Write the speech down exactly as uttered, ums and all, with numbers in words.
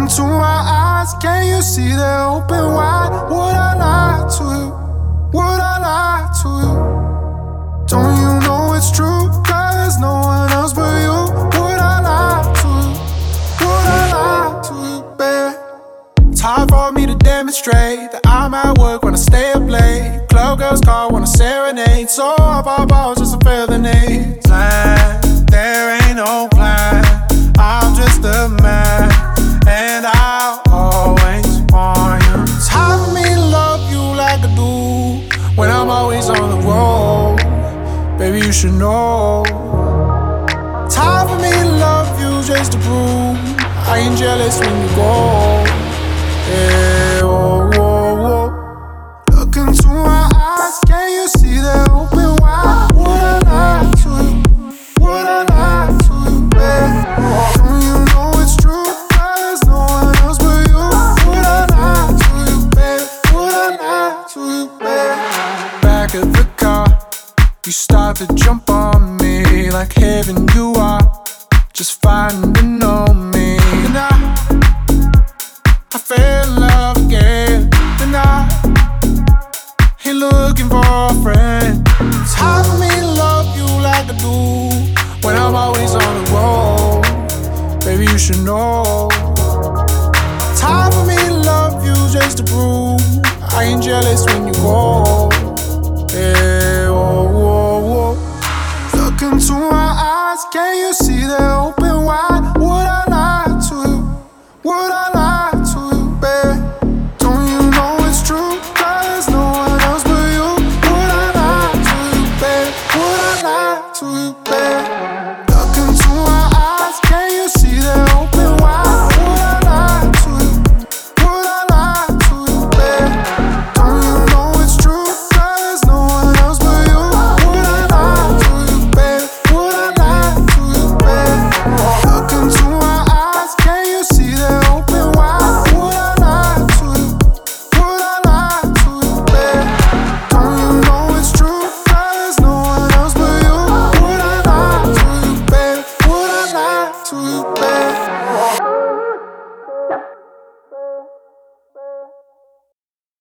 into my eyes, can you see they're open wide? Would I lie to you? Would I lie to you? Don't you know it's true? Cause there's no one else but you. Would I lie to you? Would I lie to you, babe? It's hard for me to demonstrate that I'm at work when I stay up late. Club girls call when I serenade. So I pop out just to fill the need. Plan, there ain't no plan. I'm just a man, and I'll always want you. It's hard for me to love you like I do when I'm always on the road. Baby, you should know. It's hard for me to love you just to prove I ain't jealous when you go. Yeah, whoa, whoa, whoa. Look into my eyes, can you see they're open wide? Would I lie to you? Would I lie to you, babe? Don't you know it's true? There's no one else but you. Would I lie to you, babe? Would I lie to you, babe? Back of the car, you start to jump on me like heaven you are. Just fighting to know me. And I, I fell in love again. And I ain't looking for a friend. It's hard for me to love you like I do when I'm always on the road. Baby, you should know. It's hard for me to love you just to prove I ain't jealous when you go. Yeah.